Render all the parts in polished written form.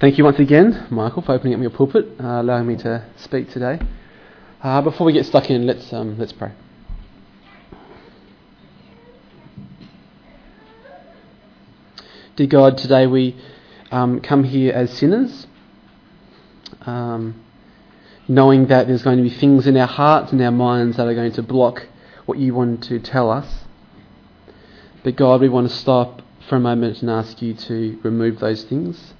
Thank you once again, Michael, for opening up your pulpit, allowing me to speak today. Before we get stuck in, let's pray. Dear God, today we come here as sinners, knowing that there's going to be things in our hearts and our minds that are going to block what you want to tell us. But God, we want to stop for a moment and ask you to remove those things.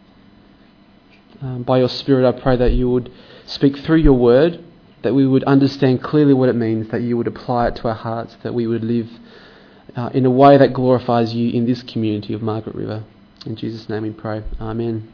By your Spirit, I pray that you would speak through your word, that we would understand clearly what it means, that you would apply it to our hearts, that we would live in a way that glorifies you in this community of Margaret River. In Jesus' name we pray. Amen.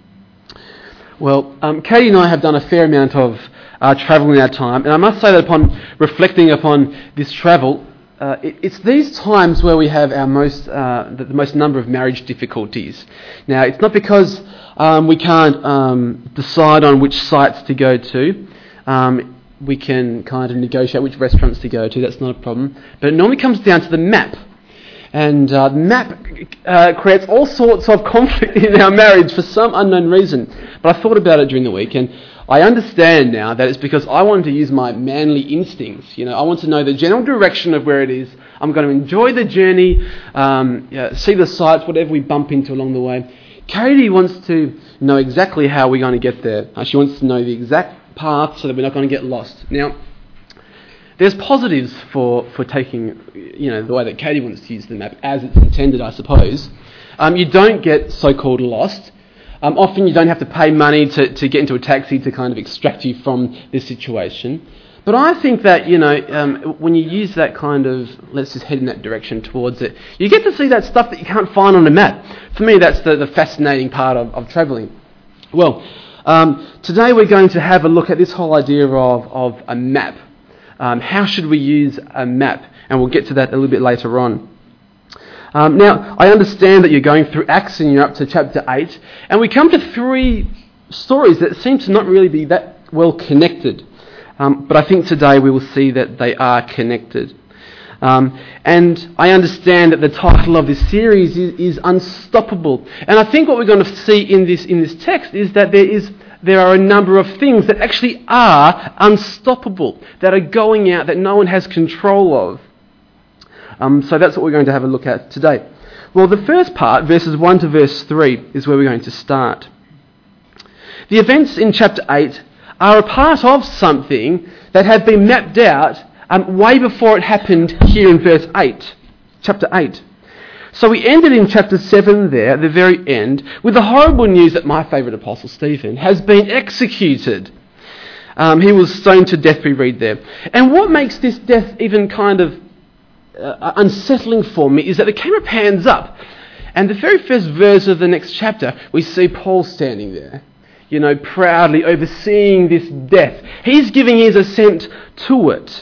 Well, Katie and I have done a fair amount of travel in our time, and I must say that upon reflecting upon this travel, it's these times where we have our the most number of marriage difficulties. Now, it's not because we can't decide on which sites to go to. We can kind of negotiate which restaurants to go to. That's not a problem. But it normally comes down to the map. And the map creates all sorts of conflict in our marriage for some unknown reason. But I thought about it during the week, and I understand now that it's because I wanted to use my manly instincts. I want to know the general direction of where it is. I'm going to enjoy the journey, see the sights, whatever we bump into along the way. Katie wants to know exactly how we're going to get there. She wants to know the exact path so that we're not going to get lost. Now, there's positives for taking, the way that Katie wants to use the map as it's intended, I suppose. You don't get so-called lost. Often you don't have to pay money to get into a taxi to kind of extract you from this situation. But I think that, when you use that kind of, let's just head in that direction towards it, you get to see that stuff that you can't find on a map. For me, that's the fascinating part of travelling. Well, today we're going to have a look at this whole idea of a map. How should we use a map? And we'll get to that a little bit later on. Now, I understand that you're going through Acts and you're up to chapter 8, and we come to 3 stories that seem to not really be that well connected. But I think today we will see that they are connected. And I understand that the title of this series is Unstoppable. And I think what we're going to see in this text is that there are a number of things that actually are unstoppable, that are going out, that no one has control of. So that's what we're going to have a look at today. Well, the first part, verses 1 to verse 3, is where we're going to start. The events in chapter 8 are a part of something that had been mapped out way before it happened here in verse 8, chapter 8. So we ended in chapter 7 there, at the very end, with the horrible news that my favourite apostle, Stephen, has been executed. He was stoned to death, we read there. And what makes this death even kind of unsettling for me is that the camera pans up, and the very first verse of the next chapter, we see Paul standing there, proudly overseeing this death. He's giving his assent to it.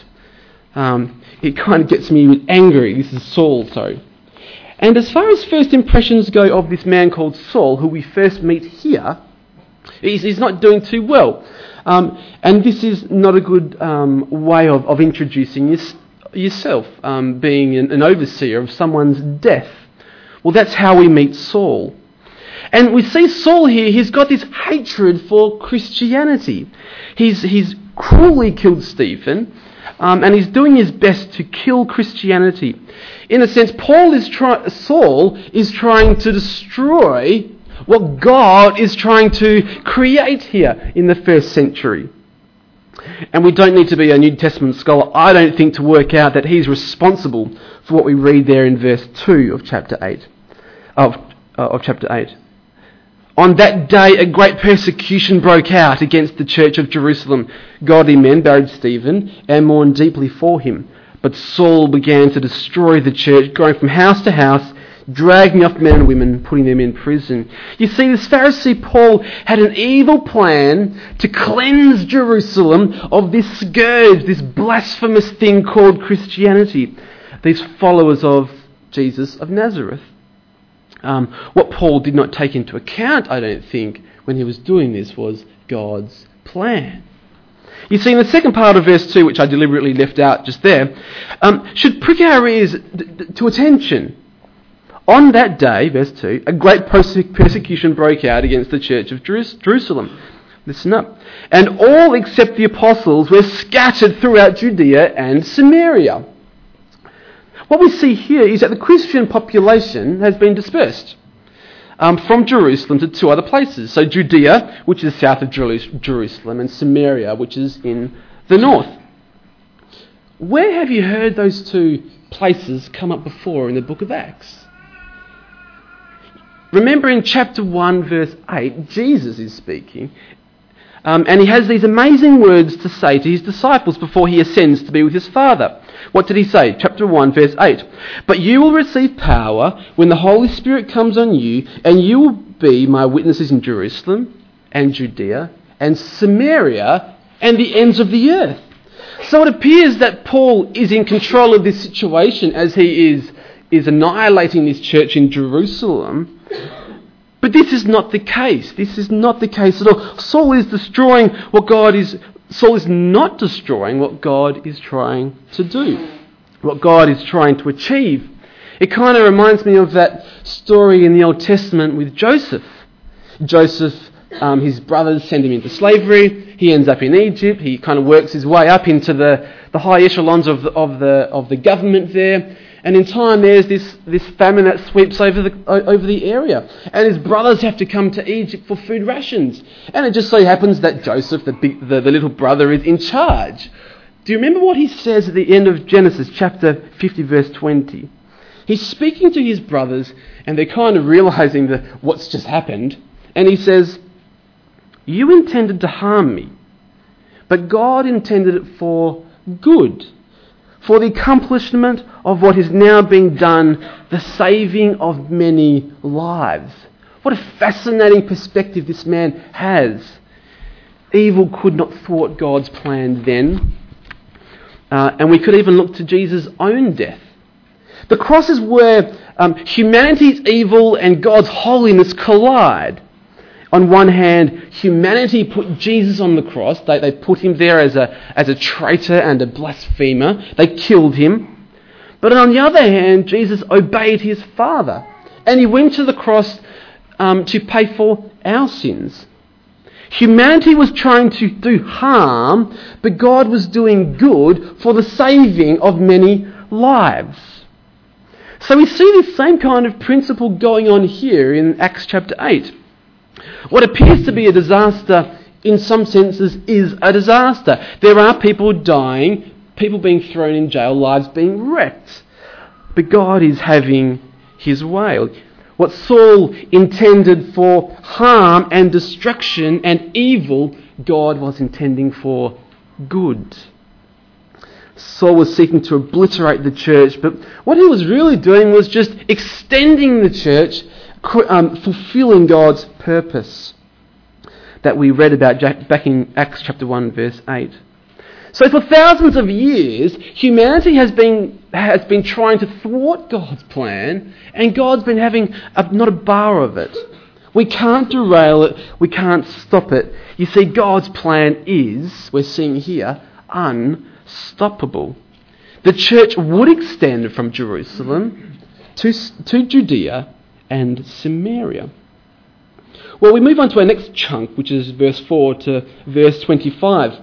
It kind of gets me angry. This is Saul, sorry. And as far as first impressions go of this man called Saul, who we first meet here, he's not doing too well. And this is not a good way of introducing yourself, being an overseer of someone's death. Well, that's how we meet Saul. And we see Saul here, he's got this hatred for Christianity. He's cruelly killed Stephen, and he's doing his best to kill Christianity. In a sense, Saul is trying to destroy what God is trying to create here in the first century. And we don't need to be a New Testament scholar, I don't think, to work out that he's responsible for what we read there in verse 2 of chapter 8. Of chapter 8. On that day, a great persecution broke out against the church of Jerusalem. Godly men buried Stephen and mourned deeply for him. But Saul began to destroy the church, going from house to house, dragging off men and women, putting them in prison. You see, this Pharisee Paul had an evil plan to cleanse Jerusalem of this scourge, this blasphemous thing called Christianity. These followers of Jesus of Nazareth. What Paul did not take into account, I don't think, when he was doing this was God's plan. You see, in the second part of verse 2, which I deliberately left out just there, should prick our ears to attention. On that day, verse 2, a great persecution broke out against the church of Jerusalem. Listen up. And all except the apostles were scattered throughout Judea and Samaria. What we see here is that the Christian population has been dispersed from Jerusalem to two other places. So Judea, which is south of Jerusalem, and Samaria, which is in the north. Where have you heard those two places come up before in the book of Acts? Remember in chapter 1, verse 8, Jesus is speaking, and he has these amazing words to say to his disciples before he ascends to be with his Father. What did he say? Chapter 1, verse 8. But you will receive power when the Holy Spirit comes on you, and you will be my witnesses in Jerusalem and Judea and Samaria and the ends of the earth. So it appears that Paul is in control of this situation as he is annihilating this church in Jerusalem. But this is not the case. This is not the case at all. Saul is not destroying what God is trying to do, what God is trying to achieve. It kind of reminds me of that story in the Old Testament with Joseph. His brothers send him into slavery. He ends up in Egypt. He kind of works his way up into the high echelons of the government there. And in time, there's this famine that sweeps over the area, and his brothers have to come to Egypt for food rations. And it just so happens that Joseph, the little brother, is in charge. Do you remember what he says at the end of Genesis chapter 50, verse 20? He's speaking to his brothers, and they're kind of realizing what's just happened. And he says, "You intended to harm me, but God intended it for good, for the accomplishment of what is now being done, the saving of many lives." What a fascinating perspective this man has. Evil could not thwart God's plan then. And we could even look to Jesus' own death. The cross is where humanity's evil and God's holiness collide. On one hand, humanity put Jesus on the cross. They put him there as a traitor and a blasphemer. They killed him. But on the other hand, Jesus obeyed his Father. And he went to the cross to pay for our sins. Humanity was trying to do harm, but God was doing good for the saving of many lives. So we see this same kind of principle going on here in Acts chapter 8. What appears to be a disaster, in some senses, is a disaster. There are people dying, people being thrown in jail, lives being wrecked. But God is having his way. What Saul intended for harm and destruction and evil, God was intending for good. Saul was seeking to obliterate the church, but what he was really doing was just extending the church, fulfilling God's purpose that we read about back in Acts chapter 1, verse 8. So for thousands of years, humanity has been trying to thwart God's plan, and God's been having not a bar of it. We can't derail it. We can't stop it. You see, God's plan is, we're seeing here, unstoppable. The church would extend from Jerusalem to Judea and Samaria. Well, we move on to our next chunk, which is verse 4 to verse 25.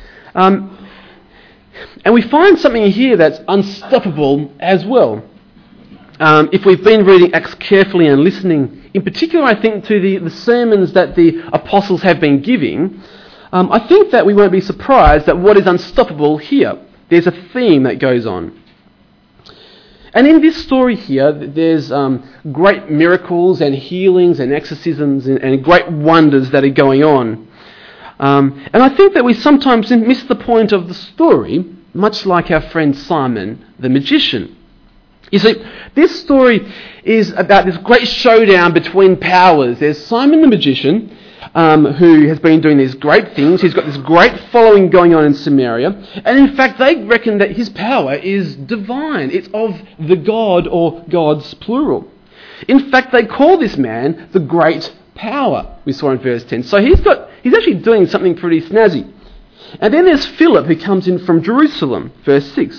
And we find something here that's unstoppable as well. If we've been reading Acts carefully and listening, in particular, I think, to the sermons that the apostles have been giving, I think that we won't be surprised at what is unstoppable here. There's a theme that goes on. And in this story here, there's great miracles and healings and exorcisms and great wonders that are going on. And I think that we sometimes miss the point of the story, much like our friend Simon the magician. You see, this story is about this great showdown between powers. There's Simon the magician, who has been doing these great things. He's got this great following going on in Samaria. And in fact, they reckon that his power is divine. It's of the God, or gods plural. In fact, they call this man the Great Power, we saw in verse 10. So he's actually doing something pretty snazzy. And then there's Philip, who comes in from Jerusalem, verse 6.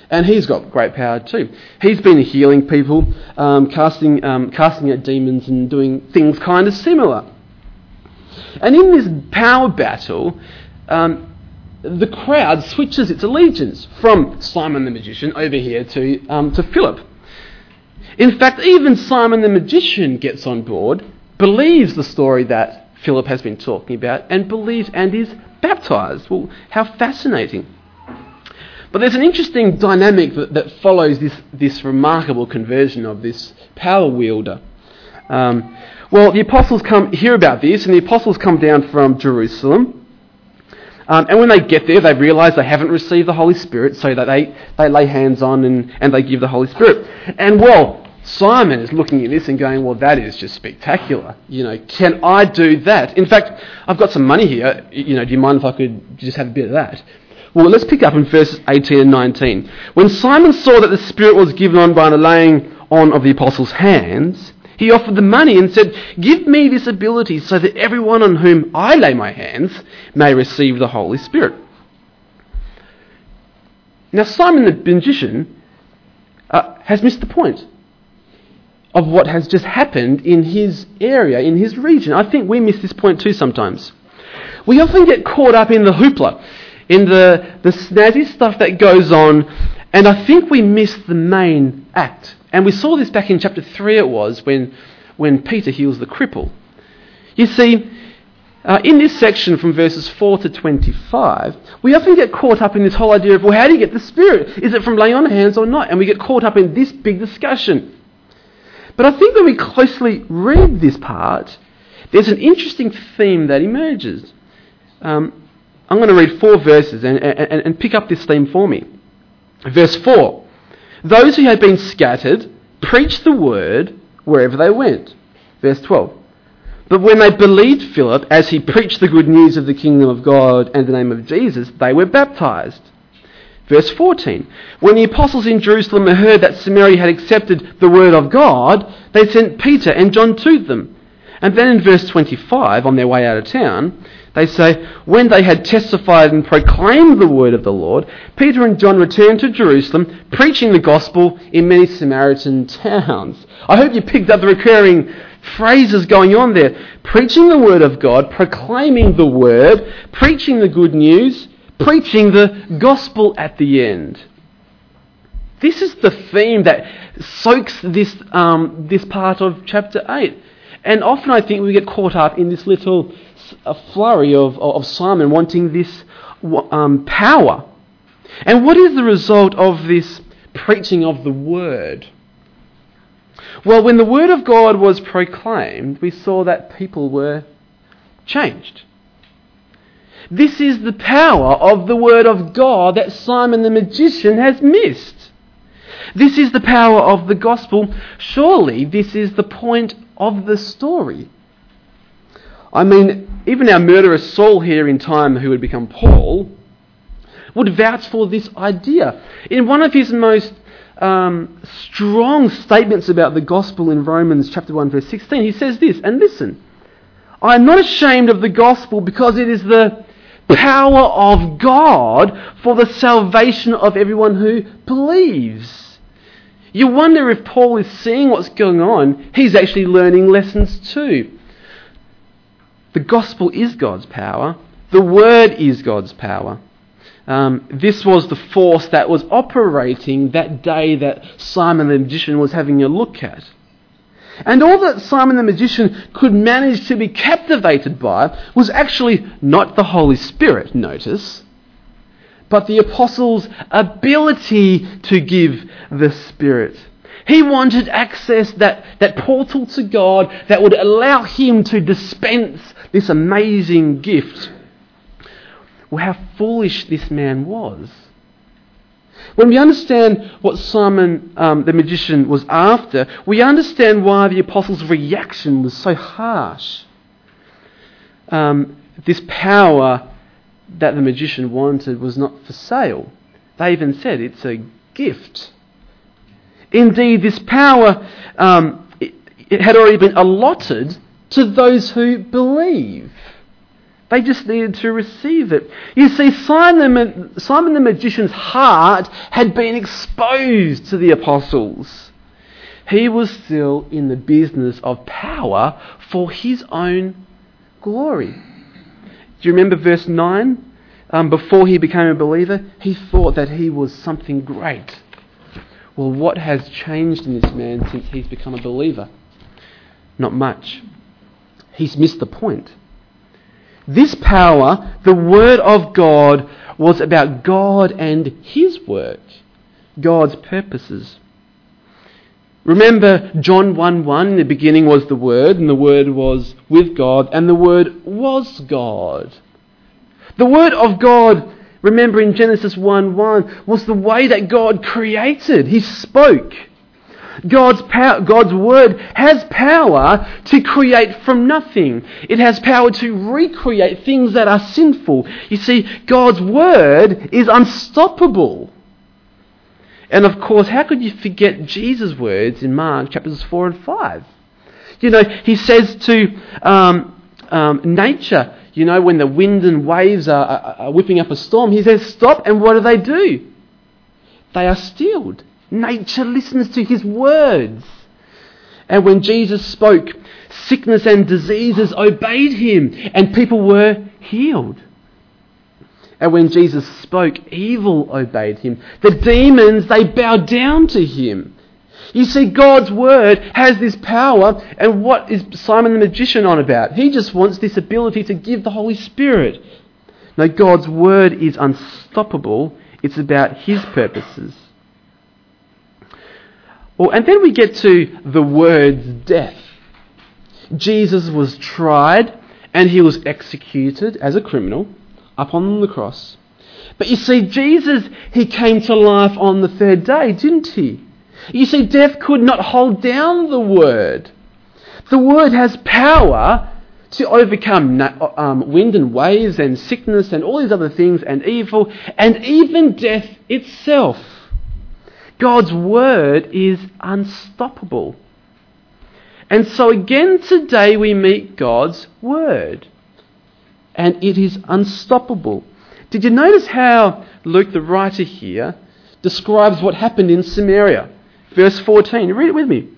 And he's got great power too. He's been healing people, casting out demons and doing things kind of similar. And in this power battle, the crowd switches its allegiance from Simon the magician over here to Philip. In fact, even Simon the magician gets on board, believes the story that Philip has been talking about, and believes and is baptised. Well, how fascinating. But there's an interesting dynamic that follows this remarkable conversion of this power wielder. Well, the apostles hear about this, and the apostles come down from Jerusalem. And when they get there, they realise they haven't received the Holy Spirit, so that they lay hands on and they give the Holy Spirit. And well, Simon is looking at this and going, well, that is just spectacular. Can I do that? In fact, I've got some money here. Do you mind if I could just have a bit of that? Well, let's pick up in verses 18 and 19. When Simon saw that the Spirit was given on by the laying on of the apostles' hands, he offered the money and said, "Give me this ability so that everyone on whom I lay my hands may receive the Holy Spirit." Now, Simon the magician has missed the point of what has just happened in his area, in his region. I think we miss this point too sometimes. We often get caught up in the hoopla, in the snazzy stuff that goes on, and I think we miss the main act. And we saw this back in chapter 3 it was, when Peter heals the cripple. You see, in this section from verses 4 to 25, we often get caught up in this whole idea of, well, how do you get the Spirit? Is it from laying on hands or not? And we get caught up in this big discussion. But I think when we closely read this part, there's an interesting theme that emerges. I'm going to read 4 verses and pick up this theme for me. Verse 4. Those who had been scattered preached the word wherever they went. Verse 12. But when they believed Philip as he preached the good news of the kingdom of God and the name of Jesus, they were baptized. Verse 14. When the apostles in Jerusalem heard that Samaria had accepted the word of God, they sent Peter and John to them. And then in verse 25, on their way out of town, they say, when they had testified and proclaimed the word of the Lord, Peter and John returned to Jerusalem, preaching the gospel in many Samaritan towns. I hope you picked up the recurring phrases going on there. Preaching the word of God, proclaiming the word, preaching the good news, preaching the gospel at the end. This is the theme that soaks this part of chapter 8. And often I think we get caught up in this little flurry of Simon wanting this power. And what is the result of this preaching of the word? Well, when the word of God was proclaimed, we saw that people were changed. This is the power of the word of God that Simon the magician has missed. This is the power of the gospel. Surely this is the point of the story. I mean, even our murderer Saul here in time, who would become Paul, would vouch for this idea. In one of his most strong statements about the gospel in Romans chapter 1 verse 16, he says this, and listen, I am not ashamed of the gospel because it is the power of God for the salvation of everyone who believes. You wonder if Paul is seeing what's going on. He's actually learning lessons too. The gospel is God's power. The word is God's power. This was the force that was operating that day that Simon the magician was having a look at. And all that Simon the magician could manage to be captivated by was actually not the Holy Spirit, notice, but the apostles' ability to give the Spirit. He wanted access, that portal to God that would allow him to dispense this amazing gift. Well, how foolish this man was. When we understand what Simon the magician was after, we understand why the apostles' reaction was so harsh. This power that the magician wanted was not for sale. They even said it's a gift. Indeed, this power, it had already been allotted to those who believe. They just needed to receive it. You see, Simon the magician's heart had been exposed to the apostles. He was still in the business of power for his own glory. Do you remember verse 9? Before he became a believer, he thought that he was something great. Well, what has changed in this man since he's become a believer? Not much. He's missed the point. This power, the Word of God, was about God and His work, God's purposes. Remember John 1:1, in the beginning was the Word, and the Word was with God, and the Word was God. The Word of God, remember in Genesis 1:1, was the way that God created. He spoke. God's Word has power to create from nothing. It has power to recreate things that are sinful. You see, God's Word is unstoppable. And of course, how could you forget Jesus' words in Mark chapters 4 and 5? He says to nature, when the wind and waves are whipping up a storm, he says, stop, and what do? They are stilled. Nature listens to his words. And when Jesus spoke, sickness and diseases obeyed him, and people were healed. And when Jesus spoke, evil obeyed him. The demons, they bowed down to him. You see, God's Word has this power, and what is Simon the magician on about? He just wants this ability to give the Holy Spirit. No, God's Word is unstoppable. It's about His purposes. Well, and then we get to the word's death. Jesus was tried and he was executed as a criminal up on the cross. But you see, Jesus, he came to life on the third day, didn't he? You see, death could not hold down the Word. The Word has power to overcome wind and waves and sickness and all these other things and evil and even death itself. God's Word is unstoppable. And so again today we meet God's Word. And it is unstoppable. Did you notice how Luke, the writer here, describes what happened in Samaria? Verse 14, read it with me.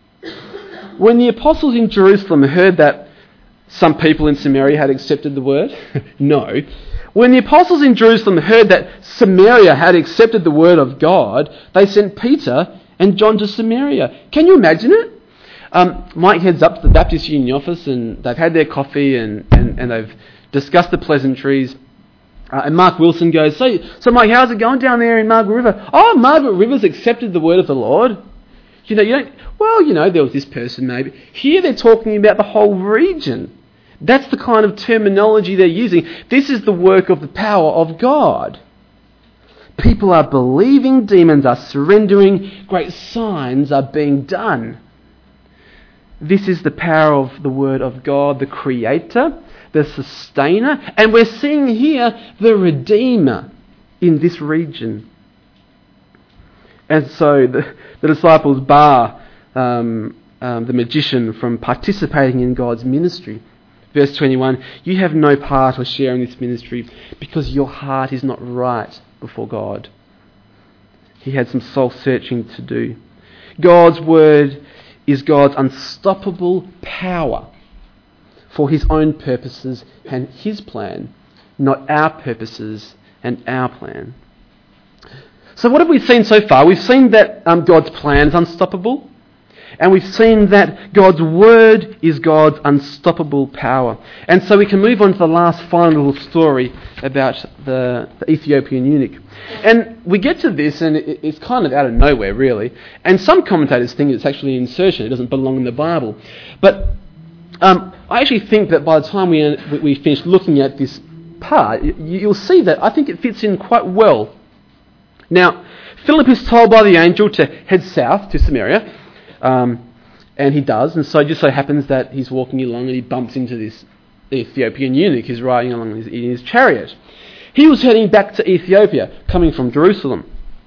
When the apostles in Jerusalem heard that some people in Samaria had accepted the word, no. When the apostles in Jerusalem heard that Samaria had accepted the word of God, they sent Peter and John to Samaria. Can you imagine it? Mike heads up to the Baptist Union office and they've had their coffee and they've discussed the pleasantries. And Mark Wilson goes, so Mike, how's it going down there in Margaret River? Oh, Margaret River's accepted the word of the Lord. There was this person maybe. Here they're talking about the whole region. That's the kind of terminology they're using. This is the work of the power of God. People are believing, demons are surrendering, great signs are being done. This is the power of the Word of God, the Creator, the Sustainer, and we're seeing here the Redeemer in this region. And so the disciples bar the magician from participating in God's ministry. Verse 21, you have no part or share in this ministry because your heart is not right before God. He had some soul searching to do. God's Word is God's unstoppable power for His own purposes and His plan, not our purposes and our plan. So what have we seen so far? We've seen that God's plan is unstoppable, and we've seen that God's Word is God's unstoppable power. And so we can move on to the last final little story about the Ethiopian eunuch. And we get to this, and it's kind of out of nowhere, really. And some commentators think it's actually an insertion. It doesn't belong in the Bible. But I actually think that by the time we finish looking at this part, you'll see that I think it fits in quite well. Now, Philip is told by the angel to head south to Samaria, and he does, and so it just so happens that he's walking along and he bumps into this Ethiopian eunuch who's riding along in his chariot. He was heading back to Ethiopia, coming from Jerusalem.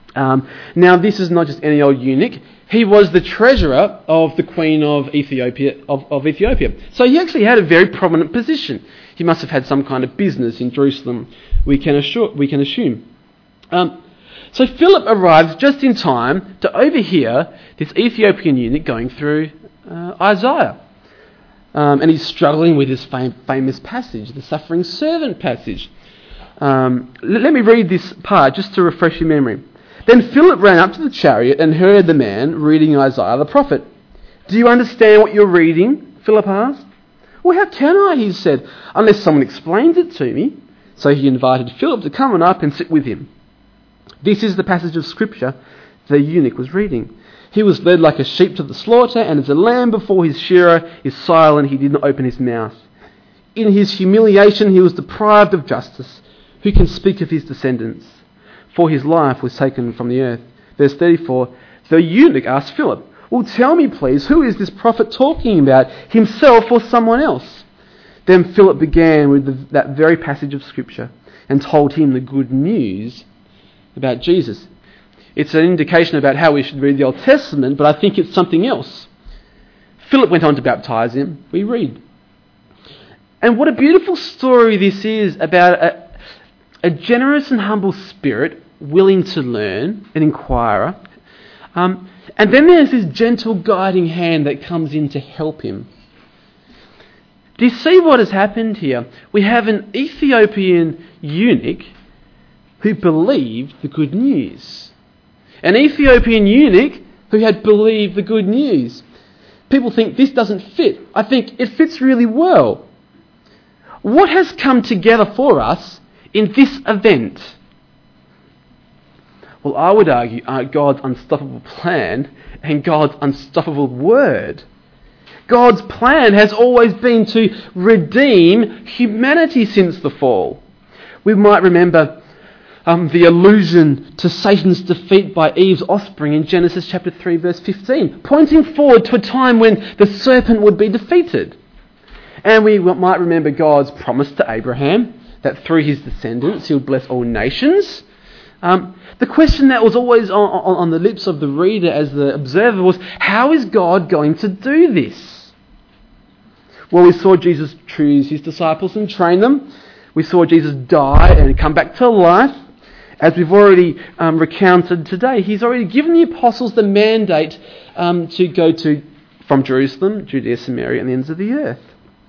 Now, this is not just any old eunuch. He was the treasurer of the Queen of Ethiopia. So he actually had a very prominent position. He must have had some kind of business in Jerusalem, we can assume. So Philip arrives just in time to overhear this Ethiopian eunuch going through Isaiah. And he's struggling with this famous passage, the suffering servant passage. Let me read this part just to refresh your memory. Then Philip ran up to the chariot and heard the man reading Isaiah the prophet. "Do you understand what you're reading?" Philip asked. "Well, how can I?" he said, "unless someone explains it to me." So he invited Philip to come on up and sit with him. This is the passage of Scripture the eunuch was reading. "He was led like a sheep to the slaughter, and as a lamb before his shearer is silent, he did not open his mouth. In his humiliation he was deprived of justice. Who can speak of his descendants? For his life was taken from the earth." Verse 34, the eunuch asked Philip, "Well, tell me please, who is this prophet talking about, himself or someone else?" Then Philip began with that very passage of Scripture and told him the good news about Jesus. It's an indication about how we should read the Old Testament, but I think it's something else. Philip went on to baptize him, we read. And what a beautiful story this is about a generous and humble spirit willing to learn, an inquirer. And then there's this gentle guiding hand that comes in to help him. Do you see what has happened here? We have an Ethiopian eunuch who believed the good news. An Ethiopian eunuch who had believed the good news. People think this doesn't fit. I think it fits really well. What has come together for us in this event? Well, I would argue God's unstoppable plan and God's unstoppable word. God's plan has always been to redeem humanity since the fall. We might remember the allusion to Satan's defeat by Eve's offspring in Genesis chapter 3 verse 15, pointing forward to a time when the serpent would be defeated. And we might remember God's promise to Abraham that through his descendants he would bless all nations. The question that was always on the lips of the reader as the observer was, how is God going to do this? Well, we saw Jesus choose his disciples and train them. We saw Jesus die and come back to life. As we've already recounted today, he's already given the apostles the mandate to go from Jerusalem, Judea, Samaria, and the ends of the earth.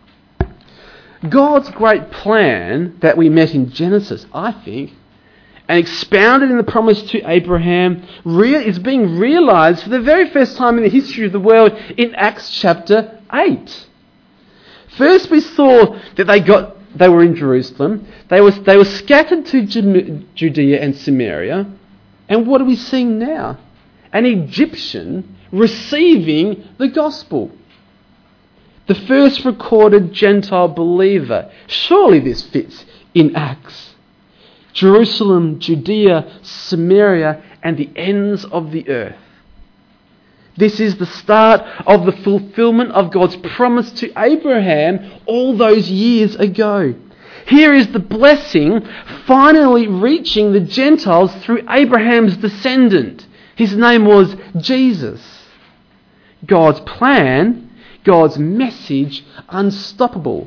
God's great plan that we met in Genesis, I think, and expounded in the promise to Abraham, is being realised for the very first time in the history of the world in Acts chapter 8. First we saw that they were in Jerusalem, they were scattered to Judea and Samaria, and what are we seeing now? An Egyptian receiving the gospel. The first recorded Gentile believer. Surely this fits in Acts. Jerusalem, Judea, Samaria, and the ends of the earth. This is the start of the fulfillment of God's promise to Abraham all those years ago. Here is the blessing finally reaching the Gentiles through Abraham's descendant. His name was Jesus. God's plan, God's message, unstoppable.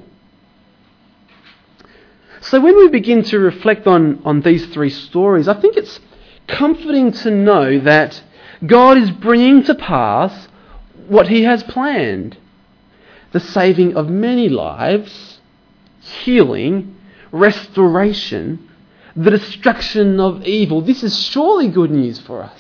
So when we begin to reflect on these three stories, I think it's comforting to know that God is bringing to pass what he has planned. The saving of many lives, healing, restoration, the destruction of evil. This is surely good news for us.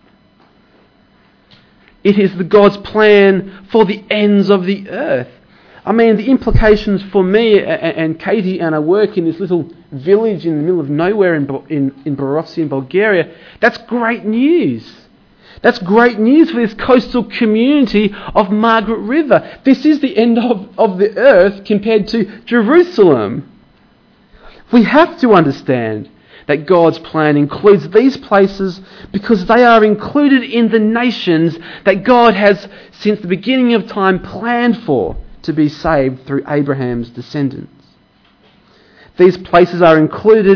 It is God's plan for the ends of the earth. I mean, the implications for me and Katie and our work in this little village in the middle of nowhere in Borovci in Bulgaria, that's great news. That's great news for this coastal community of Margaret River. This is the end of the earth compared to Jerusalem. We have to understand that God's plan includes these places because they are included in the nations that God has, since the beginning of time, planned for to be saved through Abraham's descendants. These places are included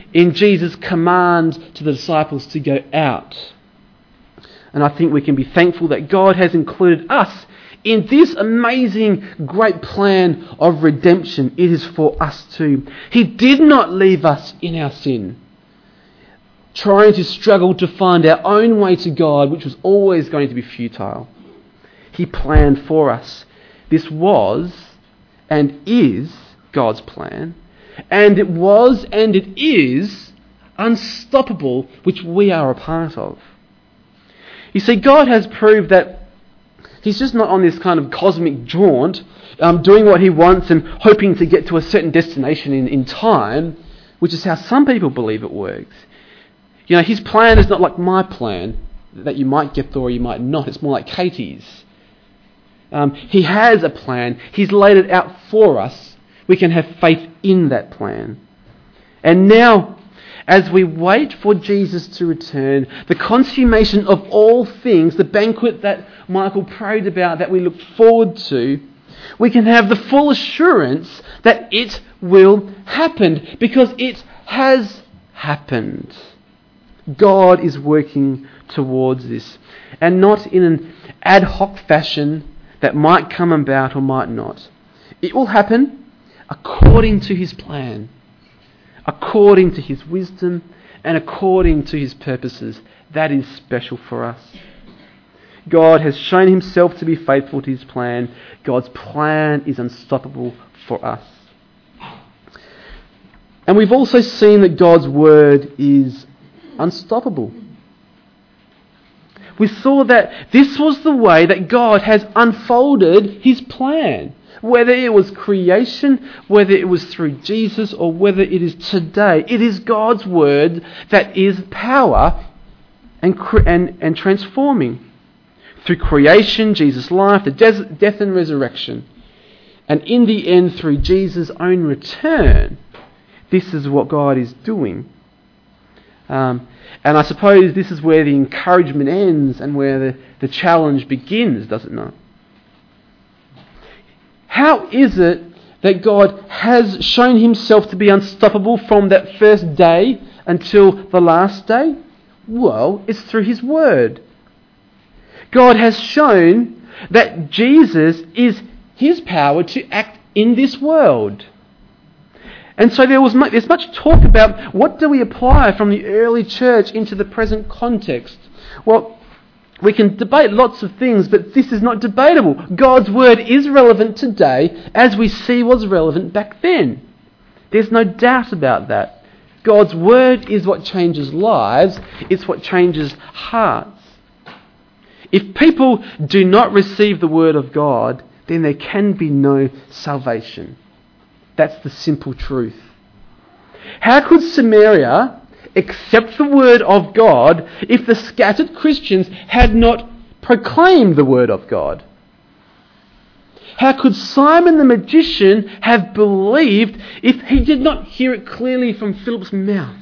in Jesus' command to the disciples to go out. And I think we can be thankful that God has included us in this amazing, great plan of redemption. It is for us too. He did not leave us in our sin, trying to struggle to find our own way to God, which was always going to be futile. He planned for us. This was and is God's plan. And it was and it is unstoppable, which we are a part of. You see, God has proved that He's just not on this kind of cosmic jaunt, doing what He wants and hoping to get to a certain destination in time, which is how some people believe it works. You know, His plan is not like my plan, that you might get there or you might not. It's more like Katie's. He has a plan. He's laid it out for us. We can have faith in that plan. And now, as we wait for Jesus to return, the consummation of all things, the banquet that Michael prayed about, that we look forward to, we can have the full assurance that it will happen, because it has happened. God is working towards this, and not in an ad hoc fashion that might come about or might not. It will happen according to His plan, according to His wisdom, and according to His purposes. That is special for us. God has shown Himself to be faithful to His plan. God's plan is unstoppable for us. And we've also seen that God's word is unstoppable. We saw that this was the way that God has unfolded His plan. Whether it was creation, whether it was through Jesus, or whether it is today, it is God's word that is power and transforming. Through creation, Jesus' life, the death and resurrection, and in the end through Jesus' own return, this is what God is doing. And I suppose this is where the encouragement ends and where the challenge begins, does it not? How is it that God has shown Himself to be unstoppable from that first day until the last day? Well, it's through His word. God has shown that Jesus is His power to act in this world. And so there's much talk about what do we apply from the early church into the present context. Well, we can debate lots of things, but this is not debatable. God's word is relevant today as we see was relevant back then. There's no doubt about that. God's word is what changes lives. It's what changes hearts. If people do not receive the word of God, then there can be no salvation. That's the simple truth. How could Samaria accept the word of God if the scattered Christians had not proclaimed the word of God? How could Simon the magician have believed if he did not hear it clearly from Philip's mouth?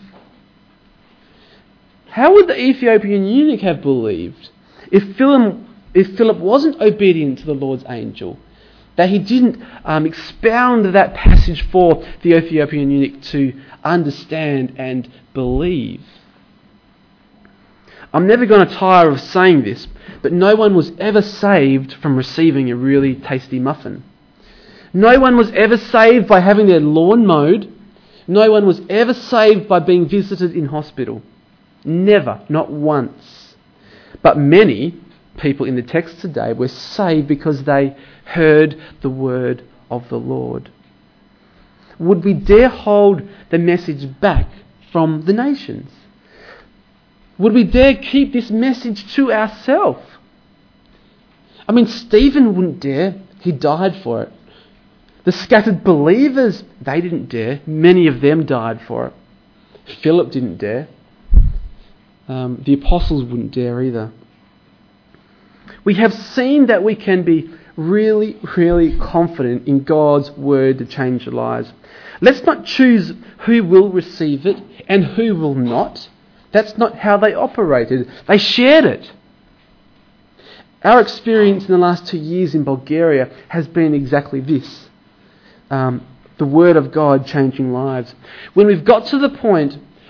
How would the Ethiopian eunuch have believed if Philip wasn't obedient to the Lord's angel? That he didn't expound that passage for the Ethiopian eunuch to understand and believe. I'm never going to tire of saying this, but no one was ever saved from receiving a really tasty muffin. No one was ever saved by having their lawn mowed. No one was ever saved by being visited in hospital. Never, not once. But many people in the text today were saved because they heard the word of the Lord. Would we dare hold the message back from the nations? Would we dare keep this message to ourselves? I mean, Stephen wouldn't dare. He died for it. The scattered believers, they didn't dare. Many of them died for it. Philip didn't dare. The apostles wouldn't dare either. We have seen that we can be really, really confident in God's word to change our lives. Let's not choose who will receive it and who will not. That's not how they operated. They shared it. Our experience in the last 2 years in Bulgaria has been exactly this. The word of God changing lives. When we've got to the point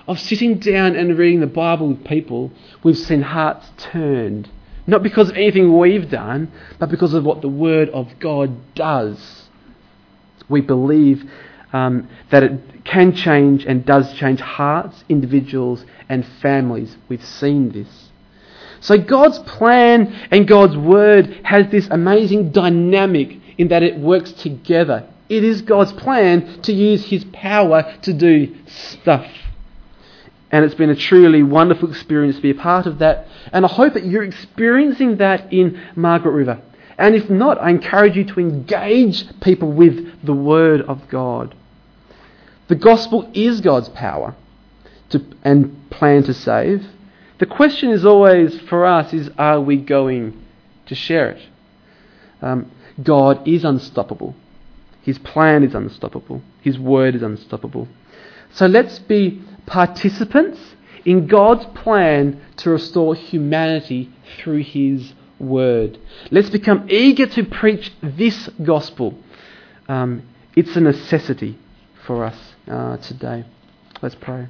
of sitting down and reading the Bible with people, we've seen hearts turned. Not because of anything we've done, but because of what the Word of God does. We believe that it can change and does change hearts, individuals and families. We've seen this. So God's plan and God's Word has this amazing dynamic in that it works together. It is God's plan to use His power to do stuff. And it's been a truly wonderful experience to be a part of that. And I hope that you're experiencing that in Margaret River. And if not, I encourage you to engage people with the Word of God. The gospel is God's power and plan to save. The question is always for us is, are we going to share it? God is unstoppable. His plan is unstoppable. His Word is unstoppable. So let's be participants in God's plan to restore humanity through His Word. Let's become eager to preach this gospel. It's a necessity for us today. Let's pray.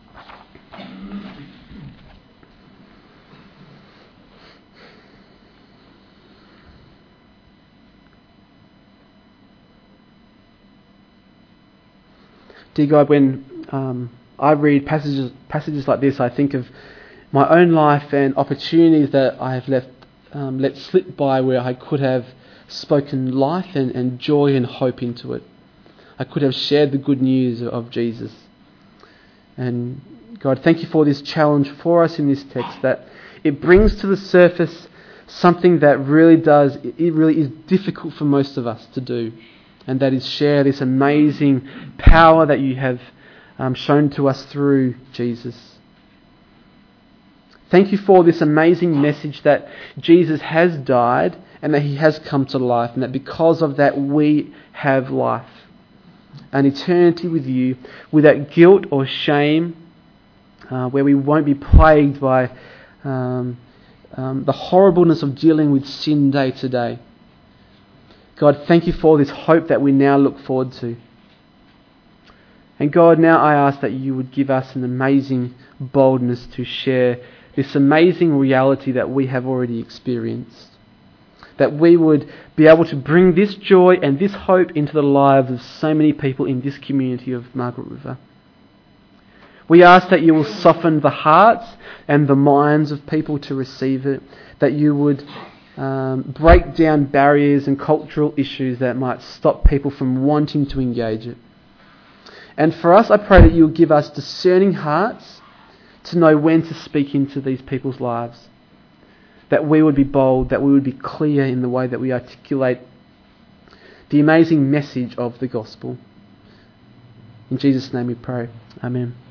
Dear God, when I read passages like this, I think of my own life and opportunities that I have let slip by where I could have spoken life and joy and hope into it. I could have shared the good news of Jesus. And God, thank you for this challenge for us in this text, that it brings to the surface something that really is difficult for most of us to do. And that is share this amazing power that you have shown to us through Jesus. Thank you for this amazing message that Jesus has died and that He has come to life, and that because of that we have life, an eternity with you without guilt or shame, where we won't be plagued by the horribleness of dealing with sin day to day. God, thank you for this hope that we now look forward to. And God, now I ask that you would give us an amazing boldness to share this amazing reality that we have already experienced. That we would be able to bring this joy and this hope into the lives of so many people in this community of Margaret River. We ask that you will soften the hearts and the minds of people to receive it. That you would break down barriers and cultural issues that might stop people from wanting to engage it. And for us, I pray that you'll give us discerning hearts to know when to speak into these people's lives. That we would be bold, that we would be clear in the way that we articulate the amazing message of the gospel. In Jesus' name we pray. Amen.